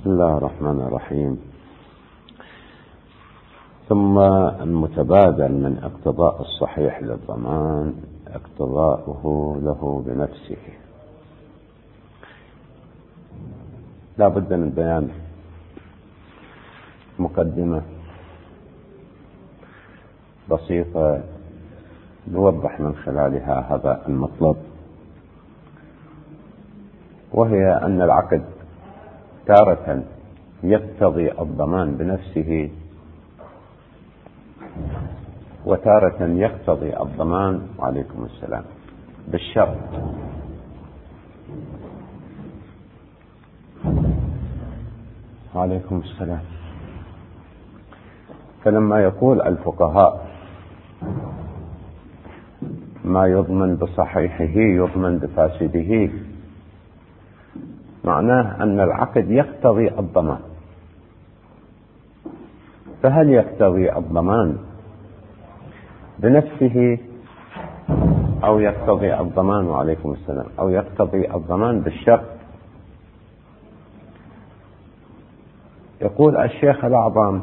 بسم الله الرحمن الرحيم. ثم المتبادل من اقتضاء الصحيح للضمان اقتضاؤه له بنفسه. لا بد من بيان مقدمة بسيطة نوضح من خلالها هذا المطلب، وهي أن العقد تارة يقتضي الضمان بنفسه، وتارة يقتضي الضمان وعليكم السلام بالشرط. وعليكم السلام. فلما يقول الفقهاء ما يضمن بصحيحه يضمن بفاسده، معناه أن العقد يقتضي الضمان. فهل يقتضي الضمان بنفسه أو يقتضي الضمان وعليكم السلام أو يقتضي الضمان بالشرط؟ يقول الشيخ الأعظم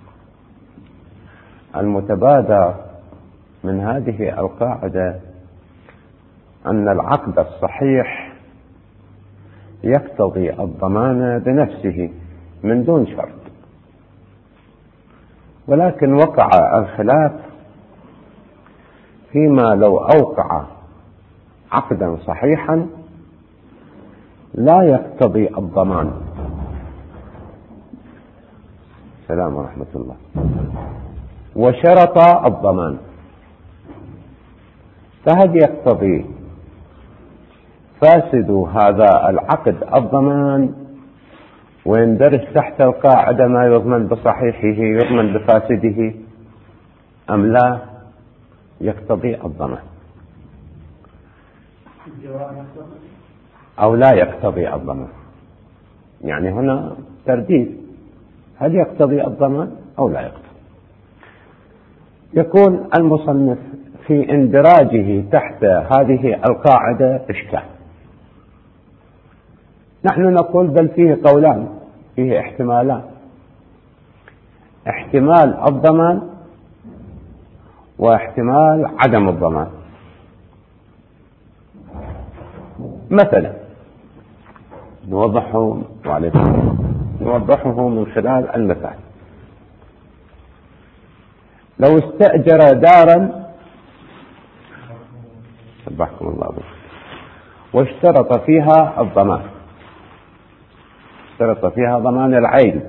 المتبادر من هذه القاعدة أن العقد الصحيح يقتضي الضمان بنفسه من دون شرط، ولكن وقع الخلاف فيما لو أوقع عقدا صحيحا لا يقتضي الضمان. السلام ورحمة الله. وشرط الضمان، فهل يقتضي فاسد هذا العقد الضمان ويندرج تحت القاعدة ما يضمن بصحيحه يضمن بفاسده، أم لا يقتضي الضمان أو لا يقتضي الضمان؟ يعني هنا ترديد، هل يقتضي الضمان أو لا يقتضي؟ يكون المصنف في اندراجه تحت هذه القاعدة إشكال. نحن نقول بل فيه قولان، فيه احتمالان: احتمال الضمان واحتمال عدم الضمان. مثلا نوضحه من خلال المثال. لو استأجر دارا سبحكم الله بك واشترط فيها الضمان، اشترط فيها ضمان العين،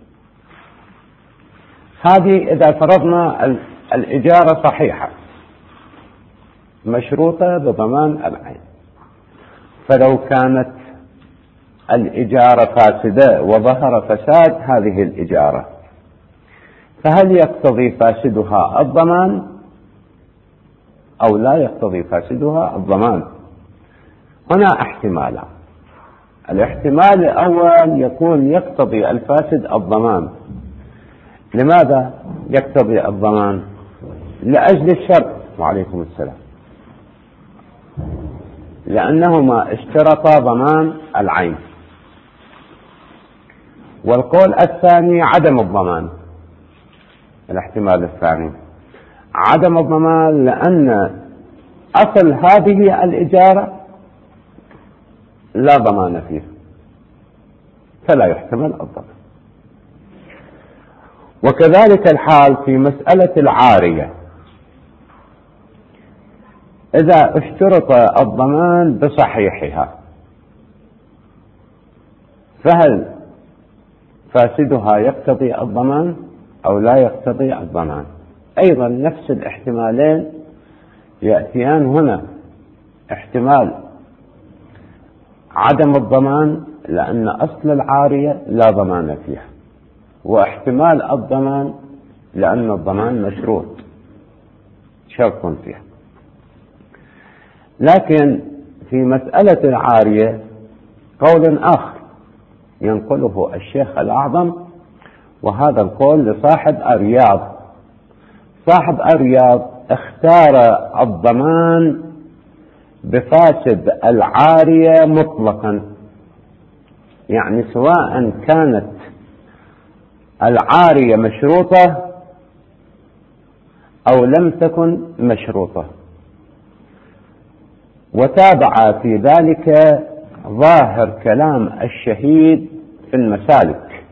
هذه إذا فرضنا الإجارة صحيحة مشروطة بضمان العين، فلو كانت الإجارة فاسدة وظهر فساد هذه الإجارة، فهل يقتضي فاسدها الضمان أو لا يقتضي فاسدها الضمان؟ هنا احتمالان. الاحتمال الأول يكون يقتضي الفاسد الضمان. لماذا يقتضي الضمان؟ لأجل الشرط وعليكم السلام، لأنهما اشترطا ضمان العين. والقول الثاني عدم الضمان. الاحتمال الثاني عدم الضمان، لأن أصل هذه الإجارة لا ضمان فيها، فلا يحتمل الضمان. وكذلك الحال في مسألة العارية، إذا اشترط الضمان بصحيحها فهل فاسدها يقتضي الضمان أو لا يقتضي الضمان؟ أيضا نفس الاحتمالين يأتيان هنا: احتمال عدم الضمان لأن أصل العارية لا ضمان فيها، واحتمال الضمان لأن الضمان مشروط شرط فيها. لكن في مسألة العارية قول آخر ينقله الشيخ الأعظم، وهذا القول لصاحب الرياض. صاحب الرياض اختار الضمان بفاسد العارية مطلقا، يعني سواء كانت العارية مشروطة أو لم تكن مشروطة. وتابع في ذلك ظاهر كلام الشهيد في المسالك،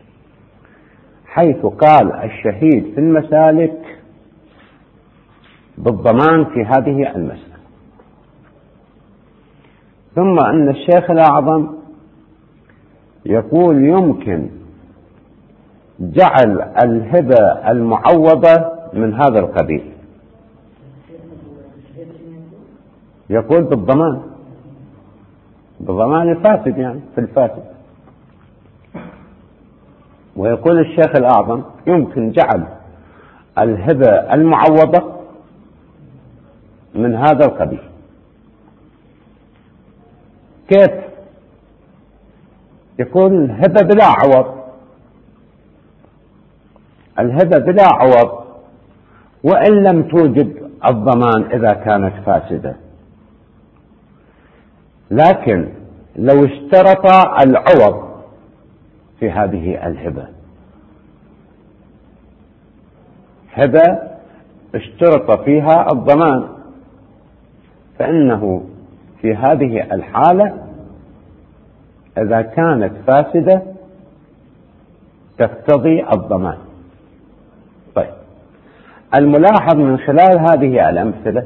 حيث قال الشهيد في المسالك بالضمان في هذه المسألة. ثم أن الشيخ الأعظم يقول يمكن جعل الهبة المعوضة من هذا القبيل. يقول بالضمان الفاسد، يعني في الفاسد. ويقول الشيخ الأعظم يمكن جعل الهبة المعوضة من هذا القبيل. كيف؟ يقول الهبة بلا عوض، الهبة بلا عوض وإن لم توجب الضمان إذا كانت فاسدة، لكن لو اشترط العوض في هذه الهبة، هبة اشترط فيها الضمان، فإنه في هذه الحالة إذا كانت فاسدة تقتضي الضمان. طيب، الملاحظ من خلال هذه الأمثلة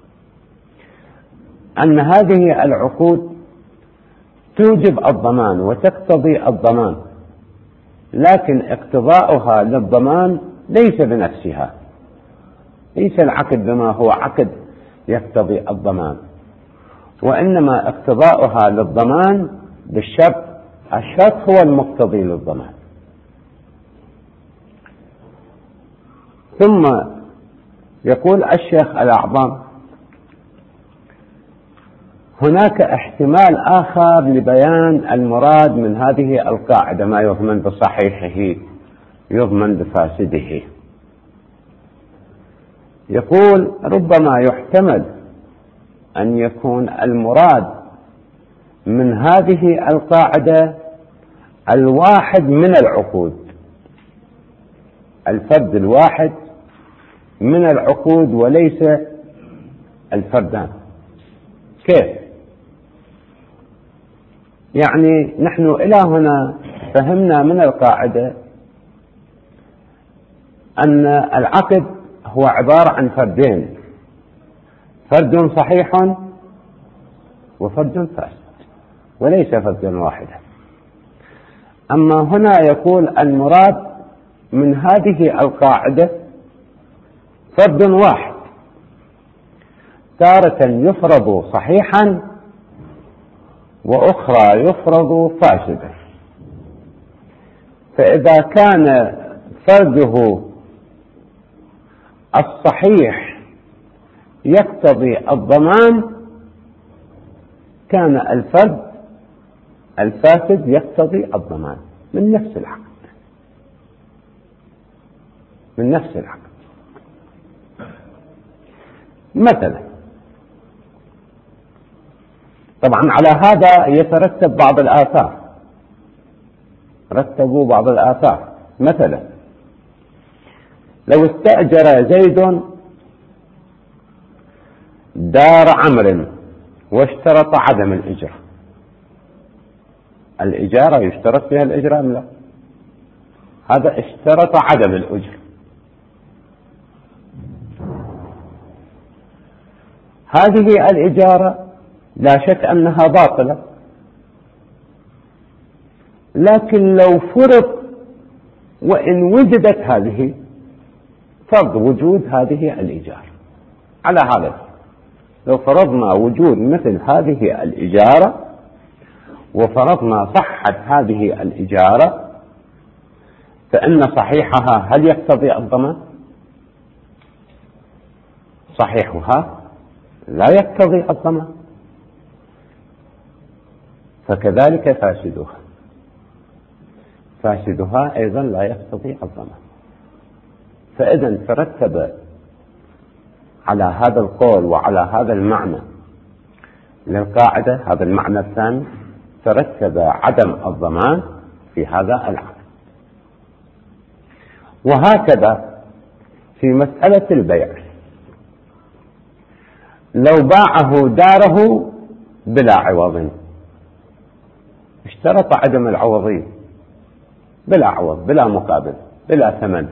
أن هذه العقود توجب الضمان وتقتضي الضمان، لكن اقتضاؤها للضمان ليس بنفسها، ليس العقد بما هو عقد يقتضي الضمان، وإنما اقتضاؤها للضمان بالشرط، الشرط هو المقتضي للضمان. ثم يقول الشيخ الأعظم هناك احتمال آخر لبيان المراد من هذه القاعدة: ما يضمن بصحيحه يضمن بفاسده. يقول ربما يحتمل أن يكون المراد من هذه القاعدة الواحد من العقود، الفرد الواحد من العقود وليس الفردان. كيف؟ يعني نحن إلى هنا فهمنا من القاعدة أن العقد هو عبارة عن فردين، فرد صحيح وفرد فاسد، وليس فردا واحدا. أما هنا يقول المراد من هذه القاعدة فرد واحد، تارة يفرض صحيحا وأخرى يفرض فاسدا. فإذا كان فرده الصحيح يقتضي الضمان، كان الفرد الفاسد يقتضي الضمان من نفس العقد، من نفس العقد. مثلا طبعا على هذا يترتب بعض الآثار، رتبوا بعض الآثار. مثلا لو استأجر زيد دار عمرو واشترط عدم الإجرة، الإجارة يشترط فيها الإجرة أم لا؟ هذا اشترط عدم الأجرة. هذه الإجارة لا شك أنها باطلة، لكن لو فرض وإن وجدت هذه، فرض وجود هذه الإجارة على هذا، لو فرضنا وجود مثل هذه الإجارة وفرضنا صحة هذه الإجارة، فإن صحيحها هل يقتضي الضمان؟ صحيحها لا يقتضي الضمان، فكذلك فاسدها، فاسدها أيضا لا يقتضي الضمان. فإذا ترتب على هذا القول وعلى هذا المعنى للقاعدة، هذا المعنى الثاني، ترتب عدم الضمان في هذا العقد. وهكذا في مسألة البيع، لو باعه داره بلا عوض، اشترط عدم العوضية، بلا عوض، بلا مقابل، بلا ثمن،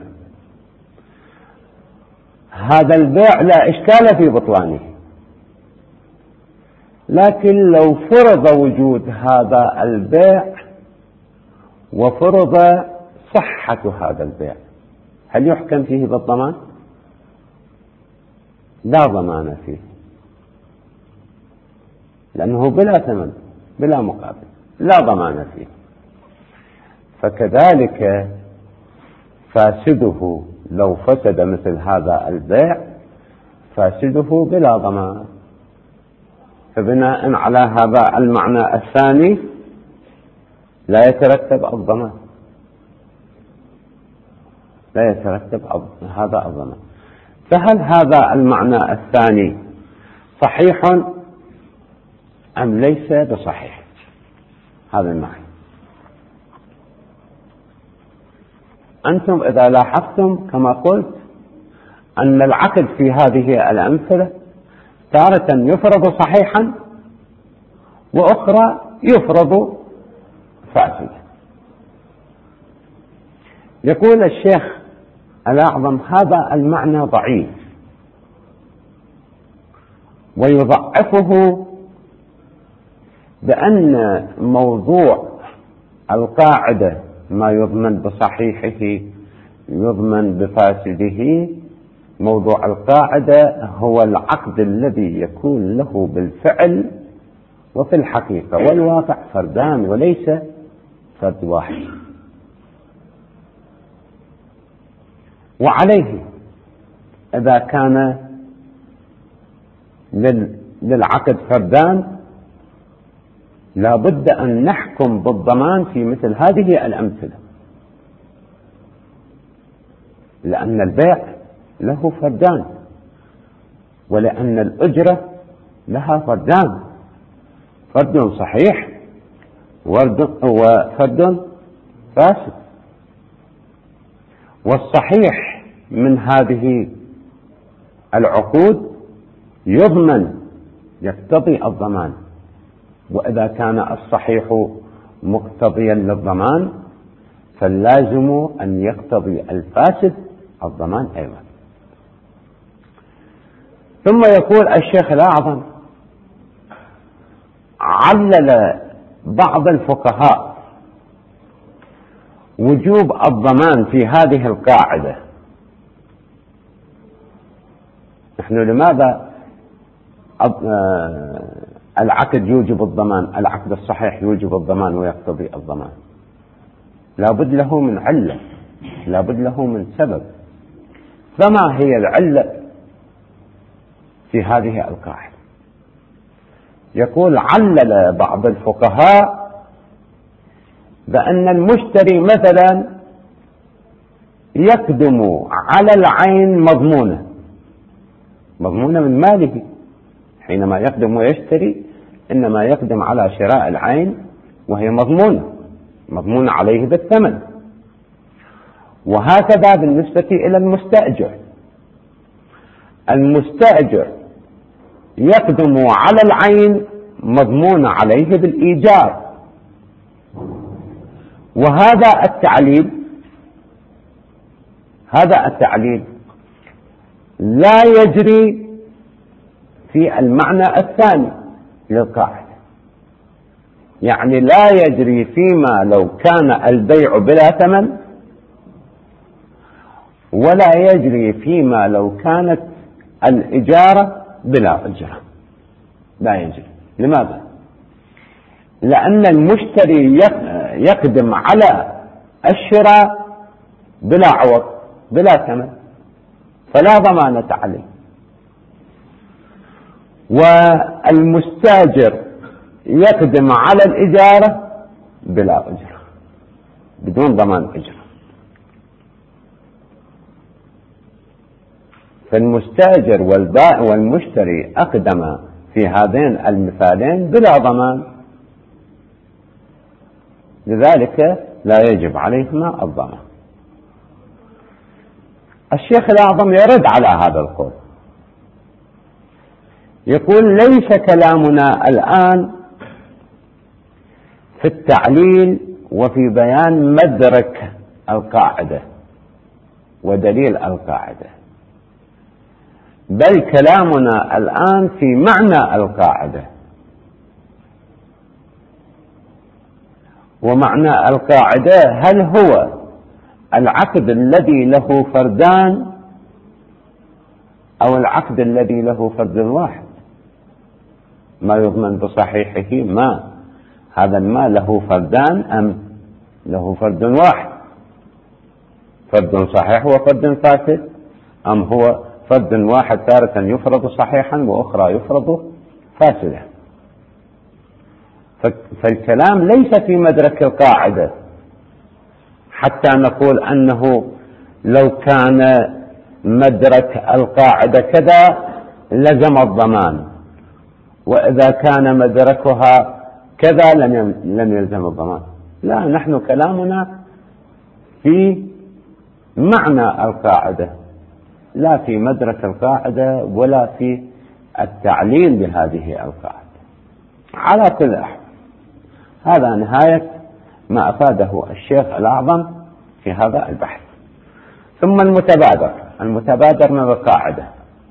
هذا البيع لا إشكال في بطلانه. لكن لو فرض وجود هذا البيع وفرض صحة هذا البيع، هل يحكم فيه بالضمان؟ لا ضمان فيه، لأنه بلا ثمن بلا مقابل، لا ضمان فيه. فكذلك فاسده لو فسد مثل هذا البيع فاسده بلا ضمان. فبناء على هذا المعنى الثاني لا يترتب الضمان، لا يترتب هذا الضمان. فهل هذا المعنى الثاني صحيح أم ليس بصحيح؟ هذا المعنى. أنتم إذا لاحظتم كما قلت أن العقد في هذه الأمثلة تارة يفرض صحيحا وأخرى يفرض فاسدا. يقول الشيخ الأعظم هذا المعنى ضعيف، ويضعفه بأن موضوع القاعدة ما يضمن بصحيحه يضمن بفاسده. موضوع القاعدة هو العقد الذي يكون له بالفعل وفي الحقيقة والواقع فردان وليس فرد واحد. وعليه إذا كان للعقد فردان لا بد أن نحكم بالضمان في مثل هذه الأمثلة، لأن البيع له فردان ولأن الأجرة لها فردان، فرد صحيح وفرد فاسد. والصحيح من هذه العقود يضمن يقتضي الضمان، وإذا كان الصحيح مقتضيا للضمان فاللازم أن يقتضي الفاسد الضمان أيضا. ثم يقول الشيخ الأعظم علل بعض الفقهاء وجوب الضمان في هذه القاعدة. نحن لماذا العقد يوجب الضمان؟ العقد الصحيح يوجب الضمان ويقتضي الضمان، لابد له من علة، لابد له من سبب. فما هي العلة في هذه القاعدة؟ يقول علل بعض الفقهاء بأن المشتري مثلا يقدم على العين مضمونة من ماله. حينما يقدم ويشتري إنما يقدم على شراء العين وهي مضمونة عليه بالثمن. وهكذا بالنسبة إلى المستأجر يقدم على العين مضمون عليه بالإيجار. وهذا التعليل لا يجري في المعنى الثاني للقاعدة، يعني لا يجري فيما لو كان البيع بلا ثمن، ولا يجري فيما لو كانت الإجارة بلا أجرة، لا يجري. لماذا؟ لأن المشتري يقدم على الشراء بلا عوض بلا ثمن، فلا ضمانة عليه. والمستاجر يقدم على الإجارة بلا أجرة، بدون ضمان أجرة. فالمستاجر والبائع والمشتري أقدم في هذين المثالين بلا ضمان، لذلك لا يجب عليهما الضمان. الشيخ الأعظم يرد على هذا القول، يقول ليس كلامنا الآن في التعليل وفي بيان مدرك القاعدة ودليل القاعدة، بل كلامنا الآن في معنى القاعدة. ومعنى القاعدة هل هو العقد الذي له فردان أو العقد الذي له فرد واحد؟ ما يضمن بصحيحه ما هذا المال له فردان أم له فرد واحد؟ فرد صحيح وفرد فاسد، أم هو فرد واحد تارة يفرض صحيحا وأخرى يفرض فاسدا؟ فالكلام ليس في مدرك القاعدة حتى نقول أنه لو كان مدرك القاعدة كذا لزم الضمان، وإذا كان مدركها كذا لم يلزم الضمان. لا، نحن كلامنا في معنى القاعدة، لا في مدرك القاعدة ولا في التعليل بهذه القاعدة. على كل أحوال هذا نهاية ما أفاده الشيخ الأعظم في هذا البحث. ثم المتبادر من القاعدة.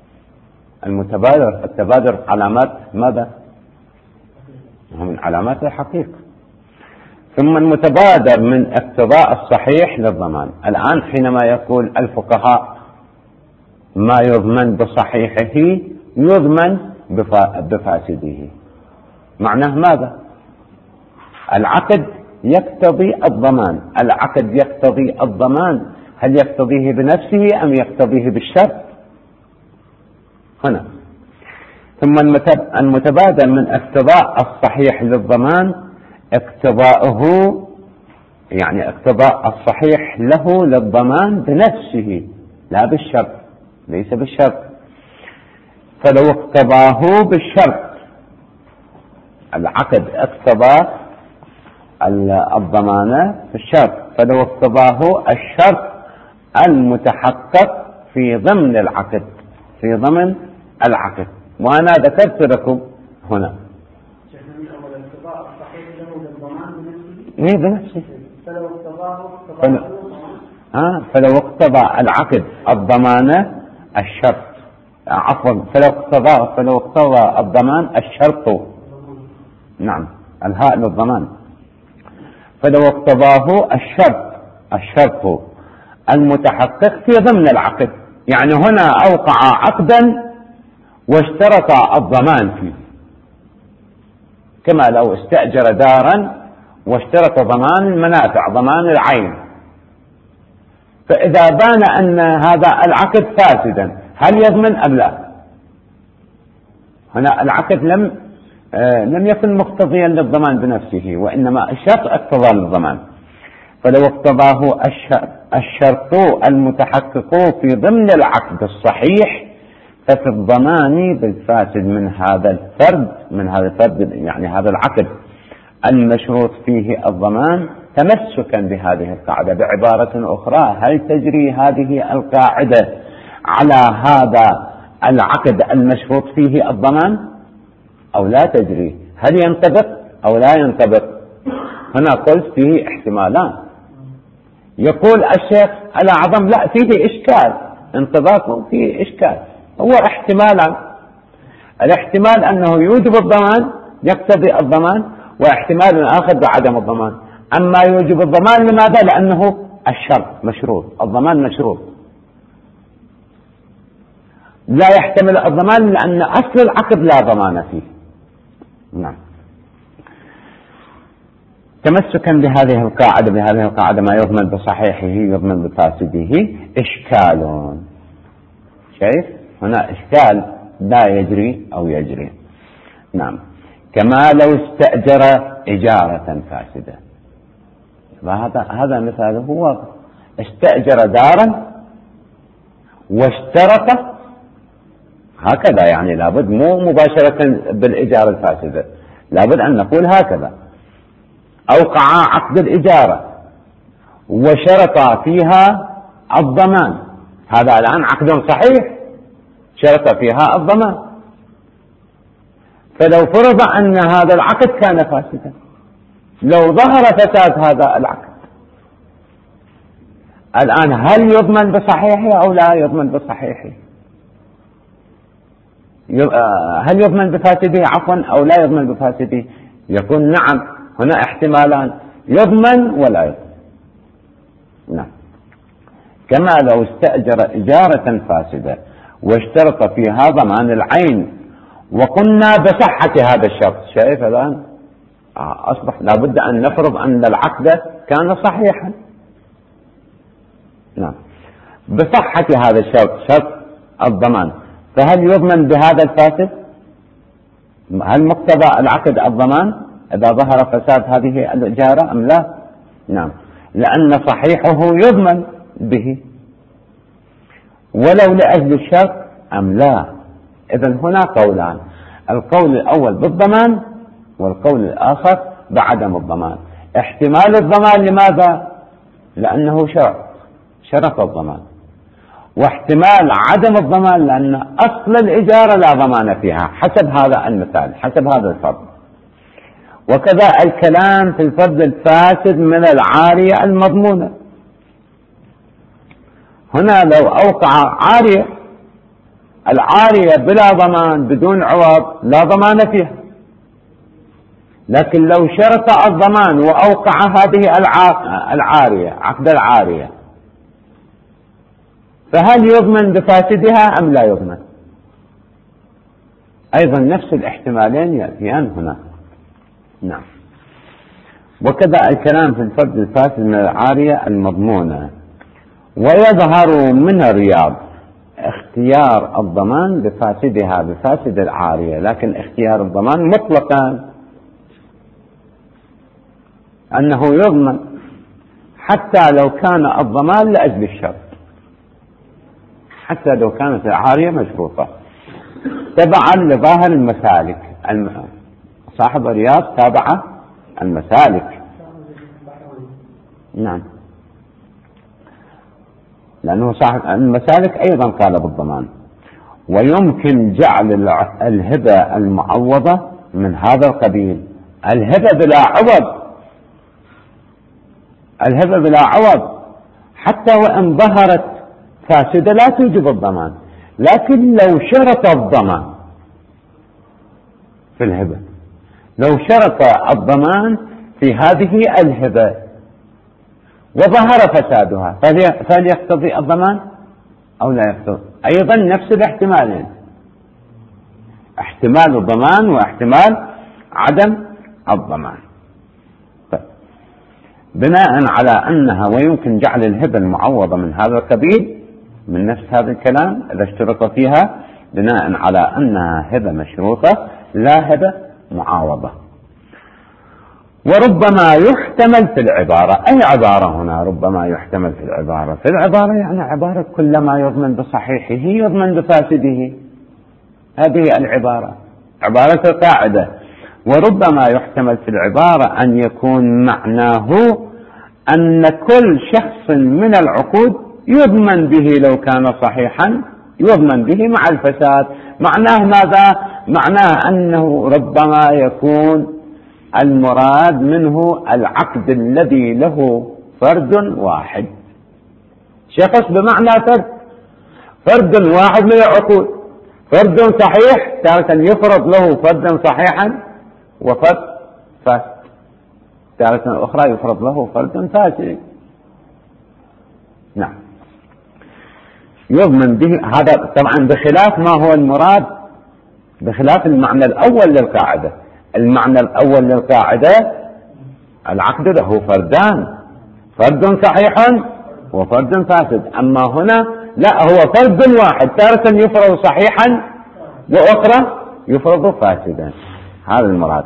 التبادر علامات ماذا؟ من علامات الحقيقة. ثم المتبادر من اقتضاء الصحيح للضمان. الآن حينما يقول الفقهاء ما يضمن بصحيحه يضمن بفاسده، معناه ماذا؟ العقد يقتضي الضمان. العقد يقتضي الضمان، هل يقتضيه بنفسه أم يقتضيه بالشرط؟ هنا. ثم المتبادر من اقتضاء الصحيح للضمان اقتضاؤه، يعني اقتضاء الصحيح له للضمان بنفسه لا بالشرط، ليس بالشرط. فلو اقتضاه بالشرط، العقد اقتضى الضمانة في الشرط، فلو اقتضاه الشرط المتحقق في ضمن العقد، في ضمن العقد. وأنا ذكرت لكم هنا بنفسه. فلو اقتضى العقد الضمانة الشرط، عفوا، فلو اقتضى الضمان الشرط، نعم الهاء للضمان، فلو اقتضاه الشرط المتحقق في ضمن العقد، يعني هنا أوقع عقدا واشترط الضمان فيه، كما لو استأجر دارا واشترط ضمان المنافع، ضمان العين. فإذا بان أن هذا العقد فاسدا هل يضمن أم لا؟ هنا العقد لم يكن مقتضيا للضمان بنفسه، وإنما الشرط اقتضى للضمان. فلو اقتضاه الشرط المتحقق في ضمن العقد الصحيح ففي الضمان بالفاسد من هذا الفرد، يعني هذا العقد المشروط فيه الضمان، تمسكا بهذه القاعدة. بعبارة أخرى، هل تجري هذه القاعدة على هذا العقد المشروط فيه الضمان أو لا تجري؟ هل ينطبق أو لا ينطبق؟ هنا قلت فيه احتمالان. يقول الشيخ الأعظم لا، فيه إشكال، انطباقه فيه إشكال. هو احتمالان، الاحتمال أنه يوجب الضمان يقتضي الضمان، واحتمال آخر بعدم الضمان. أما يوجب الضمان لماذا؟ لأنه الشرط مشروط، الضمان مشروط. لا يحتمل الضمان لأن أصل العقد لا ضمان فيه. نعم. تمسكا بهذه القاعدة ما يضمن بصحيحه يضمن بفاسده إشكال. شايف هنا إشكال لا يجري أو يجري. نعم. كما لو استأجر إجارة فاسدة، هذا مثاله هو استأجر دارا واشترط، هكذا يعني لابد مو مباشرة بالإجارة الفاسدة، لابد أن نقول هكذا: أوقعا عقد الإجارة وشرط فيها الضمان، هذا الآن عقد صحيح شرط فيها الضمان. فلو فرض أن هذا العقد كان فاسدا، لو ظهر فساد هذا العقد الآن هل يضمن بصحيحه أو لا يضمن بصحيحه؟ هل يضمن بفاسده عفوا أو لا يضمن بفاسده؟ يقول نعم، هنا احتمالان، يضمن ولا يضمن. نعم. كما لو استأجر إجارة فاسدة واشترط فيها ضمان العين وقلنا بصحة هذا الشرط، شايف الآن أصبح لابد أن نفرض أن العقد كان صحيحا. نعم. بصحة هذا الشرط، شرط الضمان، فهل يضمن بهذا الفاسد؟ هل مقتضى العقد الضمان إذا ظهر فساد هذه الإجارة أم لا؟ نعم، لأن صحيحه يضمن به، ولو لأجل الشرط أم لا. إذن هنا قولان، القول الأول بالضمان والقول الآخر بعدم الضمان. احتمال الضمان لماذا؟ لأنه شرط الضمان، واحتمال عدم الضمان لأن أصل الإجارة لا ضمان فيها حسب هذا المثال، حسب هذا الفرض. وكذا الكلام في الفرض الفاسد من العارية المضمونة. هنا لو أوقع عارية، العارية بلا ضمان بدون عوض لا ضمان فيها، لكن لو شرط الضمان وأوقع هذه العارية عقد العارية، فهل يضمن بفاسدها أم لا يضمن؟ أيضا نفس الاحتمالين يأتيان هنا. نعم. وكذا الكلام في الفرد الفاسد من العارية المضمونة. ويظهر من الرياض اختيار الضمان بفاسدها بفاسد العارية، لكن اختيار الضمان مطلقا أنه يضمن حتى لو كان الضمان لأجل الشرط، حتى لو كانت العارية مشروطة تبعا لظاهر المسالك. صاحب الرياض تابع المسالك. نعم، لأنه صاحب المسالك أيضا قال بالضمان. ويمكن جعل الهبة المعوضة من هذا القبيل، الهبة بلا عوض، الهبة بلا عوض حتى وإن ظهرت فاسدة لا توجب الضمان، لكن لو شرط الضمان في الهبة، لو شرط الضمان في هذه الهبة وظهر فسادها، فهل يقتضي الضمان أو لا يقتضي؟ أيضا نفس الاحتمالين، احتمال الضمان واحتمال عدم الضمان. بناء على أنها ويمكن جعل الهبة المعوضة من هذا القبيل، من نفس هذا الكلام إذا اشترط فيها، بناء على أنها هبة مشروطة لا هبة معاوضة. وربما يحتمل في العبارة، أي عبارة هنا ربما يحتمل في العبارة؟ في العبارة يعني عبارة كلما يضمن بصحيحه يضمن بفاسده، هذه العبارة عبارة القاعدة. وربما يحتمل في العبارة أن يكون معناه أن كل شخص من العقود يضمن به لو كان صحيحا، يضمن به مع الفساد. معناه ماذا؟ معناه أنه ربما يكون المراد منه العقد الذي له فرد واحد، شخص بمعنى فرد واحد من العقود، فرد صحيح تارة يفرض له فردا صحيحا وفرد فاسد، تارة أخرى يفرض له فرد فاسد. نعم، يضمن به هذا طبعا بخلاف ما هو المراد، بخلاف المعنى الأول للقاعدة. المعنى الأول للقاعدة العقد له فردان، فرد صحيح وفرد فاسد، أما هنا لا، هو فرد واحد تارة يفرض صحيحا وأخرى يفرض فاسدا، هذا المراد.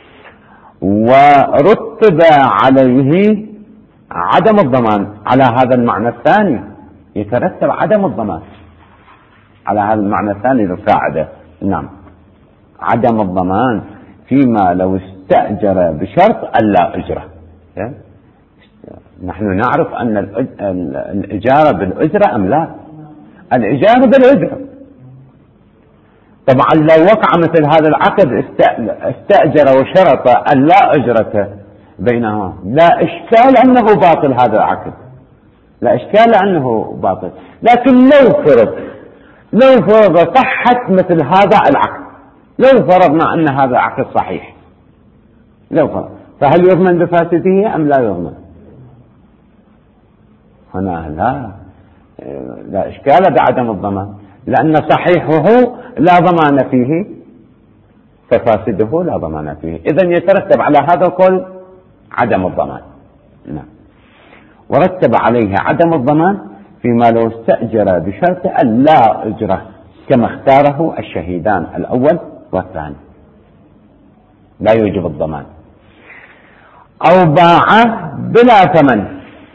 ورتب عليه عدم الضمان على هذا المعنى الثاني، يترتب عدم الضمان على هذا المعنى الثاني للقاعدة. نعم، عدم الضمان فيما لو استأجر بشرط ألا أجرة. نحن نعرف أن الإجارة بالأجرة أم لا؟ الإجارة بالأجرة. طبعا لو وقع مثل هذا العقد استأجر وشرط ألا أجرة بينهما لا إشكال أنه باطل هذا العقد، لا إشكال أنه باطل. لكن لو فرض صحة مثل هذا العقد، لو فرضنا أن هذا العقد صحيح، لو فرض، فهل يضمن بفاسده أم لا يضمن؟ هنا لا إشكال بعدم الضمان، لأن صحيحه لا ضمان فيه ففاسده لا ضمان فيه. إذن يترتب على هذا القول عدم الضمان. نعم. ورتب عليه عدم الضمان فيما لو استأجر بشرط ألا أجرة كما اختاره الشهيدان الأول والثاني، لا يوجب الضمان. أو باع بلا ثمن،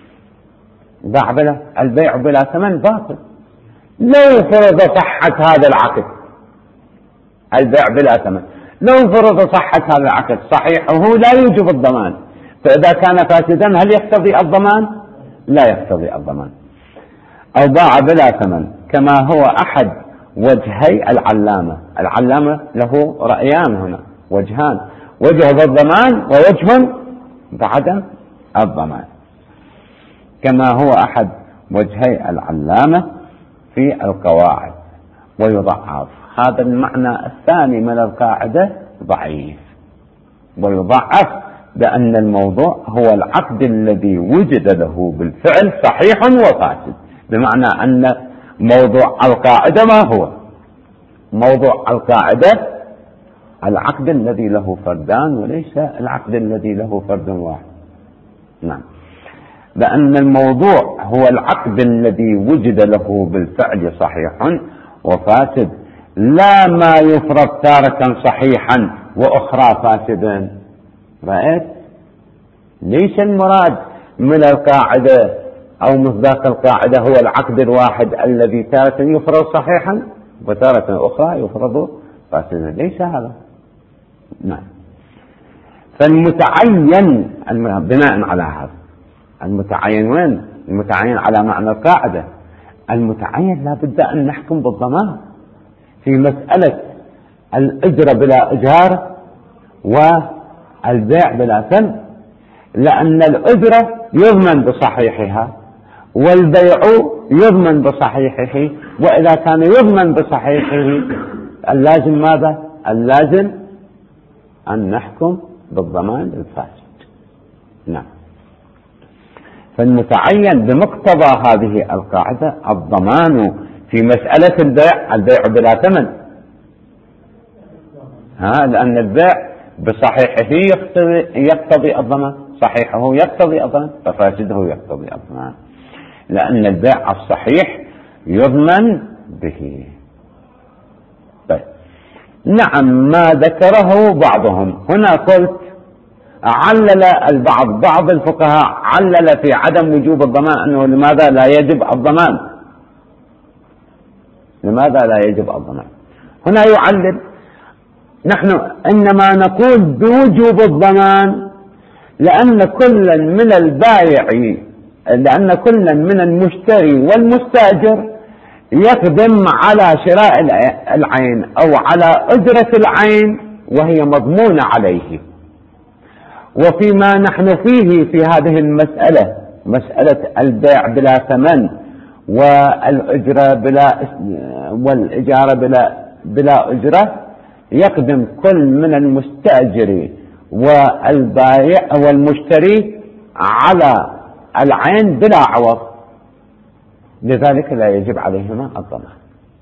البيع بلا ثمن باطل. لو فرض صحة هذا العقد، البيع بلا ثمن، لو فرض صحة هذا العقد صحيحه لا يوجب الضمان، فإذا كان فاسدا هل يقتضي الضمان؟ لا يقتضي الضمان. أو باع بلا ثمن كما هو أحد وجهي العلامة له رأيان هنا، وجهان، وجه بالضمان ووجه بعدم الضمان، كما هو أحد وجهي العلامة في القواعد ويضعف. هذا المعنى الثاني من القاعدة ضعيف، ويضعف بأن الموضوع هو العقد الذي وجد له بالفعل صحيح وفاسد، بمعنى أن موضوع القاعدة ما هو؟ موضوع القاعدة العقد الذي له فردان وليس العقد الذي له فرد واحد. نعم، لأن الموضوع هو العقد الذي وجد له بالفعل صحيح وفاسد، لا ما يفرض تارة صحيحا وأخرى فاسدا. رأيت؟ ليس المراد من القاعدة أو مصداق القاعدة هو العقد الواحد الذي تارة يفرض صحيحا وتارة أخرى يفرض فاسدا، ليس هذا. نعم. فالمتعين بناء على هذا، المتعين وين؟ المتعين على معنى القاعدة. المتعين لا بد أن نحكم بالضمان في مسألة الأجرة بلا إجارة والبيع بلا ثمن، لأن الأجرة يضمن بصحيحها والبيع يضمن بصحيحه، وإذا كان يضمن بصحيحه اللازم ماذا؟ اللازم أن نحكم بالضمان الفاسد. نعم. فالمتعين بمقتضى هذه القاعدة الضمان في مسألة البيع بلا ثمن، لأن البيع بصحيحه يقتضي الضمان، صحيحه يقتضي الضمان ففاسده يقتضي الضمان، لأن البيع الصحيح يضمن به. طيب. نعم، ما ذكره بعضهم هنا قلت علل بعض الفقهاء علل في عدم وجوب الضمان أنه لماذا لا يجب الضمان، لماذا لا يجب الضمان. هنا يعلل، نحن إنما نقول بوجوب الضمان لأن كل من البائع، لأن كل من المشتري والمستأجر يقدم على شراء العين أو على أجرة العين وهي مضمونة عليه. وفيما نحن فيه في هذه المسألة، مسألة البيع بلا ثمن والإجارة بلا أجرة، يقدم كل من المستأجر والبائع والمشتري على العين بلا عوض، لذلك لا يجب عليهما الضمان،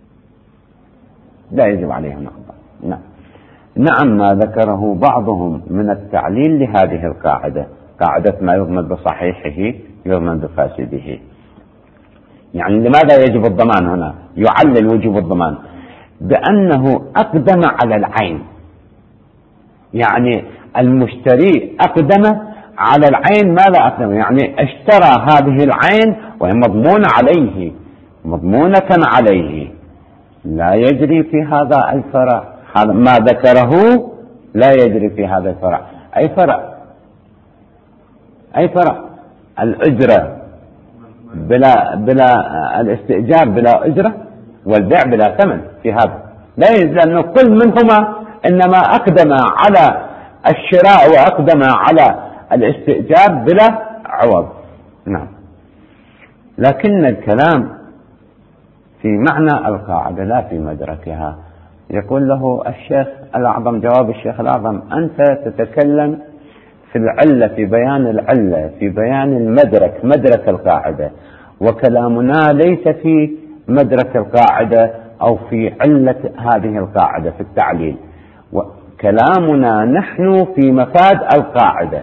لا يجب عليهما الضمان. نعم، ما ذكره بعضهم من التعليل لهذه القاعدة، قاعدة ما يضمن بصحيحه يضمن بفاسده. يعني لماذا يجب الضمان هنا؟ يعلل وجوب الضمان بأنه أقدم على العين، يعني المشتري أقدم على العين. ماذا أقدم؟ يعني اشترى هذه العين وهي مضمونة عليه، مضمونة عليه، لا يجري في هذا الفرع، هذا ما ذكره لا يجري في هذا الفرع. أي فرع الأجرة بلا الاستئجار بلا أجرة، والبيع بلا ثمن في هذا لا يجوز، لأنه كل منهما إنما أقدم على الشراء وأقدم على الاستئجار بلا عوض. نعم. لكن الكلام في معنى القاعدة لا في مدركها. يقول له الشيخ الأعظم، جواب الشيخ الأعظم: أنت تتكلم في العلة، في بيان العلة، في بيان المدرك، مدرك القاعدة، وكلامنا ليس في مدرك القاعدة أو في علة هذه القاعدة في التعليل، وكلامنا نحن في مفاد القاعدة.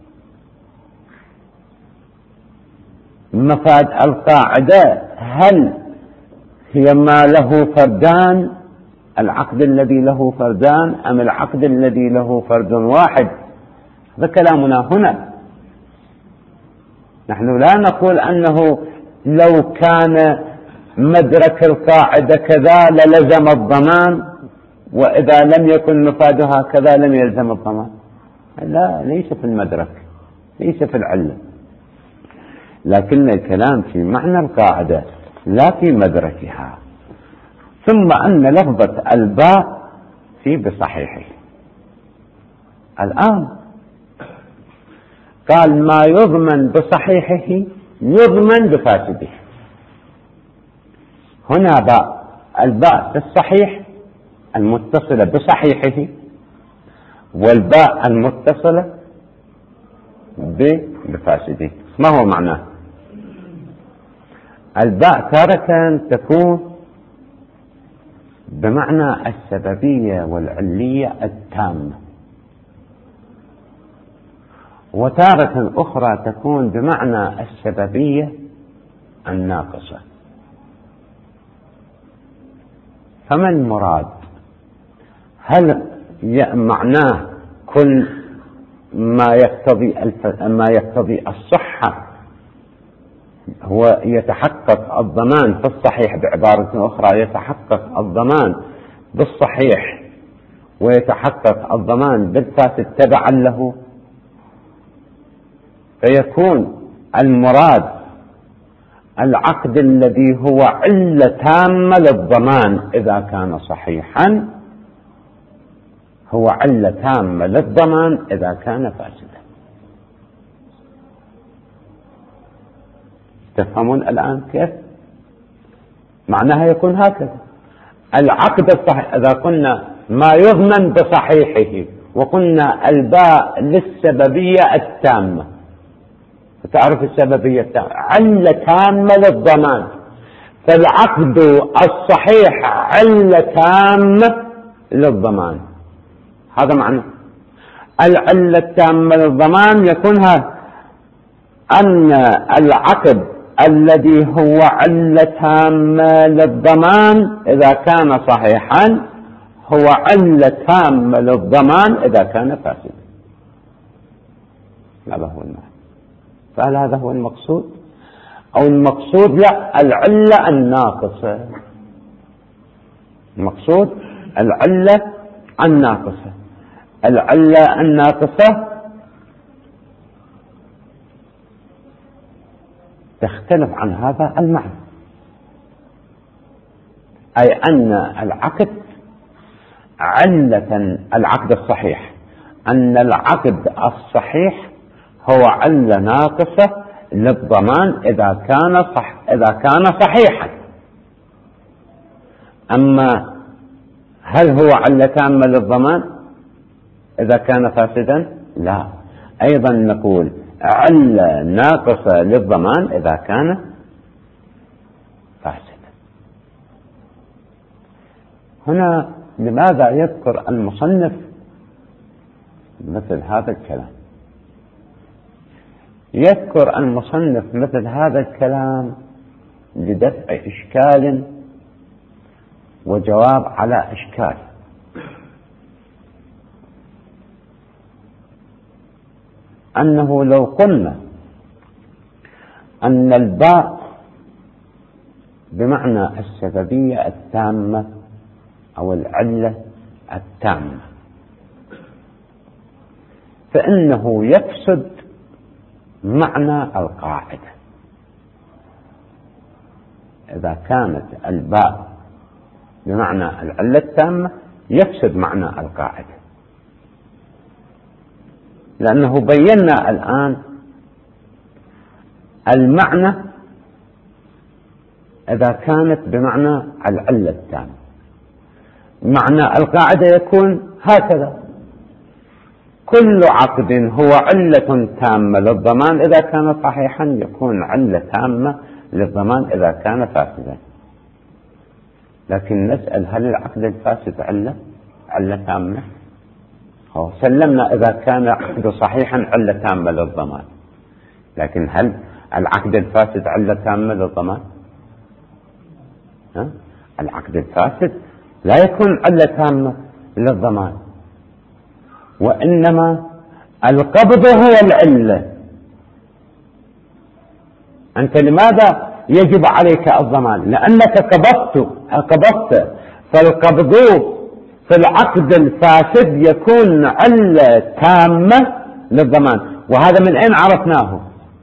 مفاد القاعدة هل هي ما له فردان، العقد الذي له فردان، أم العقد الذي له فرد واحد؟ هذا كلامنا هنا. نحن لا نقول أنه لو كان مدرك القاعدة كذا للزم الضمان، وإذا لم يكن مفادها كذا لم يلزم الضمان. لا، ليس في المدرك، ليس في العلة، لكن الكلام في معنى القاعدة لا في مدركها. ثم أن لفظة الباء في بصحيحه. الآن قال ما يضمن بصحيحه يضمن بفاسده. هنا باء، الباء في الصحيح المتصلة بصحيحه، والباء المتصلة بفاسده. ما هو معناه؟ الباء تارة تكون بمعنى السببية والعلية التامة، وتارة أخرى تكون بمعنى السببية الناقصة. فما المراد؟ هل معناه كل ما يقتضي الصحة هو يتحقق الضمان في الصحيح؟ بعبارة أخرى، يتحقق الضمان بالصحيح ويتحقق الضمان بالفاسد تبعا له، فيكون المراد العقد الذي هو علة تامة للضمان إذا كان صحيحا، هو علة تامة للضمان إذا كان فاسدا. تفهمون الآن كيف؟ معناها يكون هكذا. العقد الصحيح إذا قلنا ما يضمن بصحيحه، وقلنا الباء للسببية التامة، تعرف السببية التامة علة تامة للضمان، فالعقد الصحيح علة تامة للضمان. هذا معنى العلة التامة للضمان، يكونها أن العقد الذي هو علة تامة للضمان إذا كان صحيحا هو علة تامة للضمان إذا كان فاسدا. هذا هو المعنى. فهل هذا هو المقصود؟ أو المقصود لا، العلة الناقصة. المقصود العلة الناقصة. العلة الناقصة تختلف عن هذا المعنى، أي أن العقد علة، العقد الصحيح، أن العقد الصحيح هو علة ناقصة للضمان إذا كان صحيحا. أما هل هو علة تامة للضمان إذا كان فاسدا؟ لا، أيضا نقول علة ناقصة للضمان إذا كان فاسدا. هنا لماذا يذكر المصنف مثل هذا الكلام؟ يذكر المصنف مثل هذا الكلام لدفع إشكال وجواب على إشكال. أنه لو قلنا أن الباء بمعنى السببية التامة أو العلة التامة، فإنه يفسد معنى القاعدة. إذا كانت الباء بمعنى العلة التامة يفسد معنى القاعدة، لأنه بينا الآن المعنى إذا كانت بمعنى العلة التامة. معنى القاعدة يكون هكذا: كل عقد هو علة تامة للضمان إذا كان صحيحا يكون علة تامة للضمان إذا كان فاسدا. لكن نسأل: هل العقد الفاسد علة تامة؟ سلمنا إذا كان عقد صحيحا علة تامة للضمان، لكن هل العقد الفاسد علة تامة للضمان؟ العقد الفاسد لا يكون علة تامة للضمان، وإنما القبض هو العلة. أنت لماذا يجب عليك الضمان؟ لأنك قبضت، فالقبض في العقد الفاسد يكون علة تامة للضمان. وهذا من أين عرفناه؟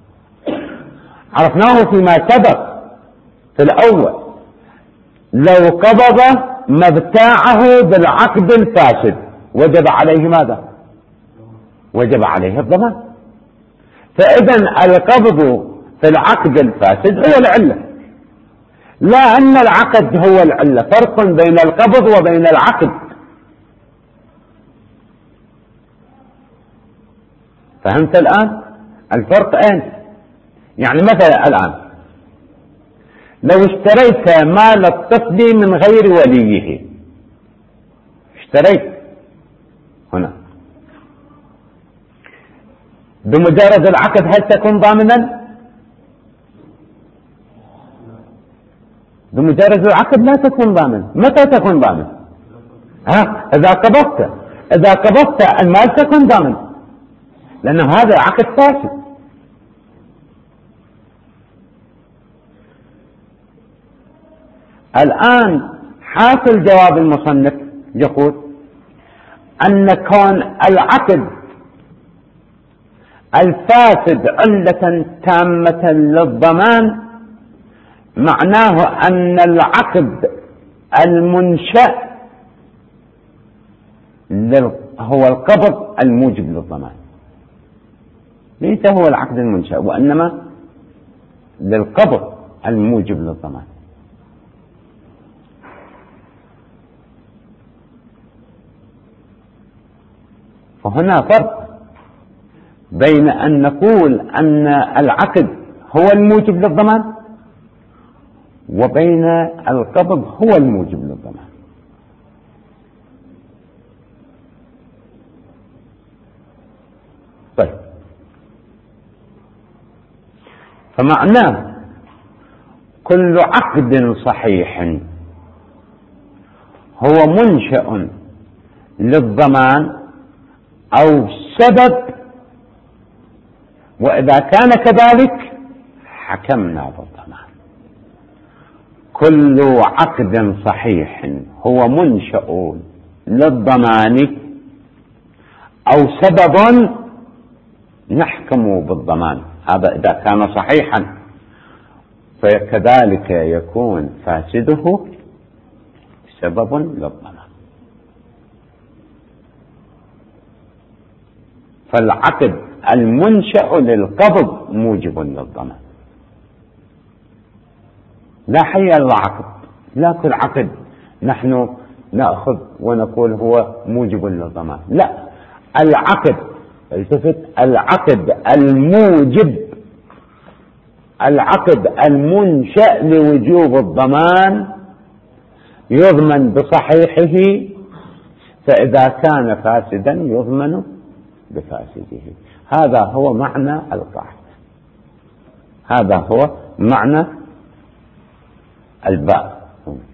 عرفناه فيما سبق في الأول: لو قبض مبتاعه بالعقد الفاسد وجب عليه ماذا؟ وجب عليه الضمان. فإذا القبض في العقد الفاسد هو العلة، لا أن العقد هو العلة. فرق بين القبض وبين العقد. فهمت الآن الفرق أين؟ يعني مثلا الآن لو اشتريت مال الطفل من غير وليه، اشتريت هنا بمجرد العقد، هل تكون ضامنا؟ بمجرد العقد لا تكون ضامن. متى تكون ضامن؟ إذا قبضت المال تكون ضامن، لأن هذا عقد فاسد. الآن حاصل جواب المصنف يقول أن كون العقد الفاسد علة تامة للضمان معناه أن العقد المنشأ هو القبض الموجب للضمان، ليس هو العقد المنشأ، وإنما للقبض الموجب للضمان. فهنا فرق بين أن نقول أن العقد هو الموجب للضمان وبين القبض هو الموجب للضمان. طيب، فمعناه كل عقد صحيح هو منشأ للضمان أو سبب، وإذا كان كذلك حكمنا بالضمان. كل عقد صحيح هو منشأ للضمان أو سبب نحكم بالضمان، هذا إذا كان صحيحا، فكذلك يكون فاسده سبب للضمان. فالعقد المنشأ للقبض موجب للضمان. لا حي العقد، لا كل عقد نحن نأخذ ونقول هو موجب للضمان، لا. العقد، التفت، العقد الموجب، العقد المنشأ لوجوب الضمان يضمن بصحيحه، فإذا كان فاسدا يضمن بفاسده. هذا هو معنى القاعدة، هذا هو معنى الباء.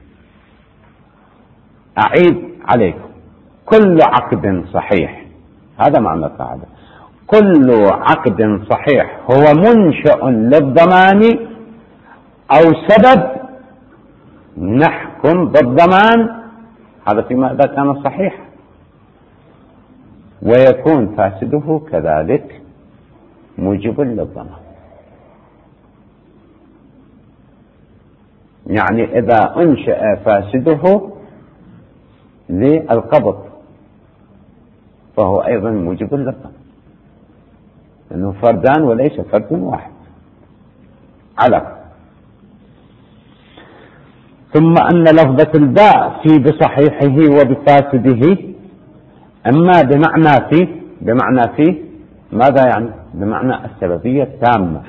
أعيد عليكم: كل عقد صحيح، هذا معنى القاعدة، كل عقد صحيح هو منشأ للضمان أو سبب نحكم بالضمان. هذا فيما إذا كان صحيح. ويكون فاسده كذلك موجب للضمان. يعني إذا أنشأ فاسده للقبض فهو أيضا موجب للضمان، لأنه فردان وليس فرد واحد. على ثم أن لفظة الباء في بصحيحه وبفاسده أما بمعنى في ماذا يعني؟ بمعنى السببية التامة،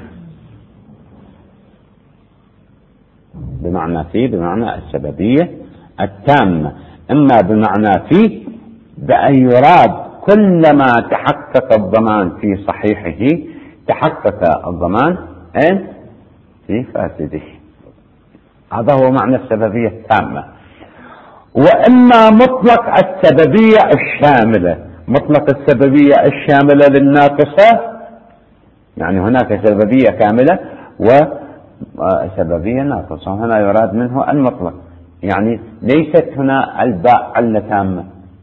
بمعنى السببية التامة. أما بمعنى في بأن يراد كلما تحقق الضمان في صحيحه تحقق الضمان في فاسده. هذا هو معنى السببية التامة. وإما مطلق السببية الشاملة، مطلق السببية الشاملة للناقصة، يعني هناك سببية كاملة وسببية ناقصة، هنا يراد منه المطلق، يعني ليست هنا الباء علة تامة،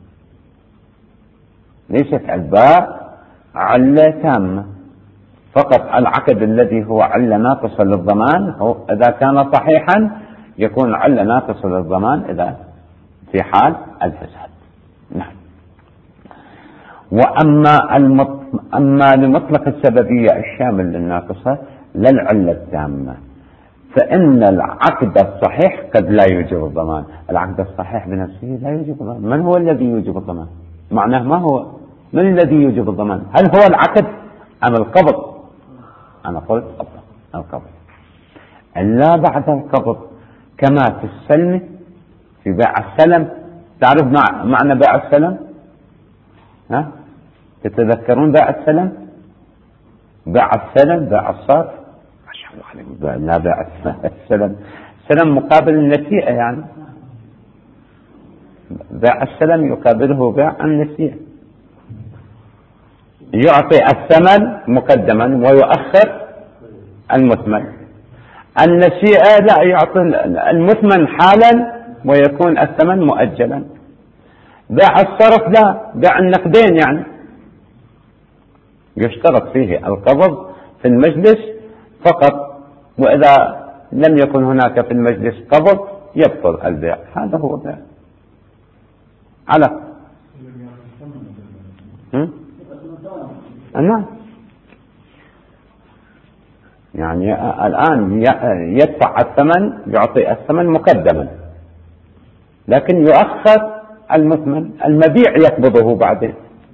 ليست الباء علة تامة، فقط العقد الذي هو علة ناقصة للضمان هو إذا كان صحيحا يكون علة ناقصة للضمان إذا في حال الفساد. نعم. أما لمطلق السببية الشامل للناقصة للعلة التامة فإن العقد الصحيح قد لا يوجب الضمان. العقد الصحيح بنفسه لا يوجب الضمان. من هو الذي يوجب الضمان؟ معناه ما هو؟ من الذي يوجب الضمان؟ هل هو العقد أم القبض؟ أنا قلت القبض. إلا بعد القبض كما في السلم، في بيع السلم. تعرف معنى بيع السلم؟ ها؟ تتذكرون بيع السلم؟ بيع السلم، بيع الصرف. ما شاء الله عليكم. لا بيع السلم، السلم مقابل النسيئة، يعني بيع السلم يقابله بيع النسيئة، يعطي الثمن مقدما ويؤخر المثمن. النسيئة لا، يعطي المثمن حالا ويكون الثمن مؤجلا. بيع الصرف لا، بيع النقدين، يعني يشترط فيه القبض في المجلس فقط، وإذا لم يكن هناك في المجلس قبض يبطل البيع. هذا هو البيع. على نعم، يعني الآن يدفع الثمن، يعطي الثمن مقدما، لكن يؤخر المثمن، المبيع يقبضه بعدين.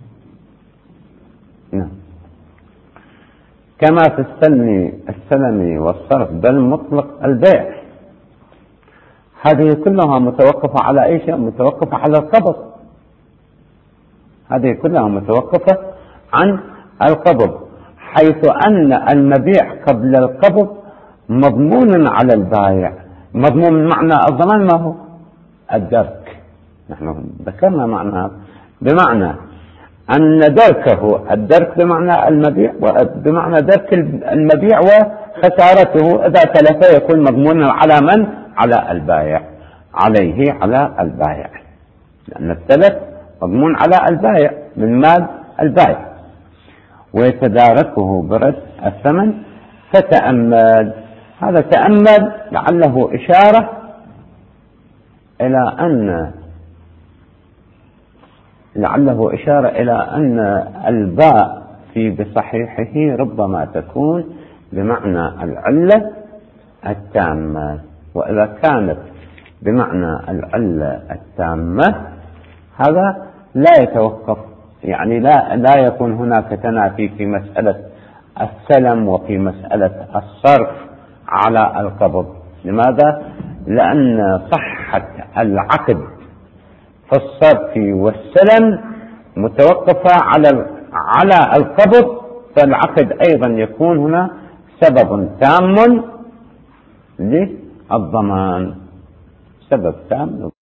نعم. كما في السلم والصرف بل مطلق البيع. هذه كلها متوقفة على أي شيء؟ متوقفة على القبض. هذه كلها متوقفة عن القبض، حيث أن المبيع قبل القبض مضمون على البائع. مضمون معنى الضمان ما هو؟ الدرك. نحن ذكرنا معنى، بمعنى أن دركه، الدرك بمعنى المبيع، وبمعنى درك المبيع وخسارته إذا تلف يكون مضمونا على من؟ على البائع، عليه على البائع، لأن التلف مضمون على البائع من مال البائع، ويتداركه برد الثمن. فتأمل، هذا تأمل لعله إشارة إلى أن الباء في بصحيحه ربما تكون بمعنى العلة التامة، وإذا كانت بمعنى العلة التامة هذا لا يتوقف، يعني لا يكون هناك تنافي في مسألة السلم وفي مسألة الصرف على القبض. لماذا؟ لأن صحة العقد في الصرف والسلم متوقفة على القبض، فالعقد أيضا يكون هنا سبب تام للضمان، سبب تام